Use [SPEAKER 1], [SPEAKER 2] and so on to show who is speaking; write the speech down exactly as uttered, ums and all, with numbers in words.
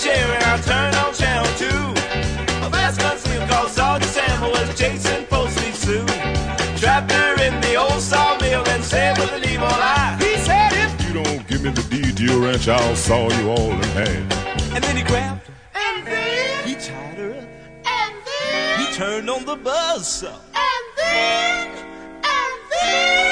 [SPEAKER 1] share and I turned on channel two. A fast gunslinger called Sergeant Sam was chasing Posty Sue. Trapped her in the old sawmill and said with an evil eye, he said, if you don't give me the deed to your ranch, I'll saw you all in half. And then he grabbed her, and then he tied her up, and then he turned on the buzzsaw, and then, and then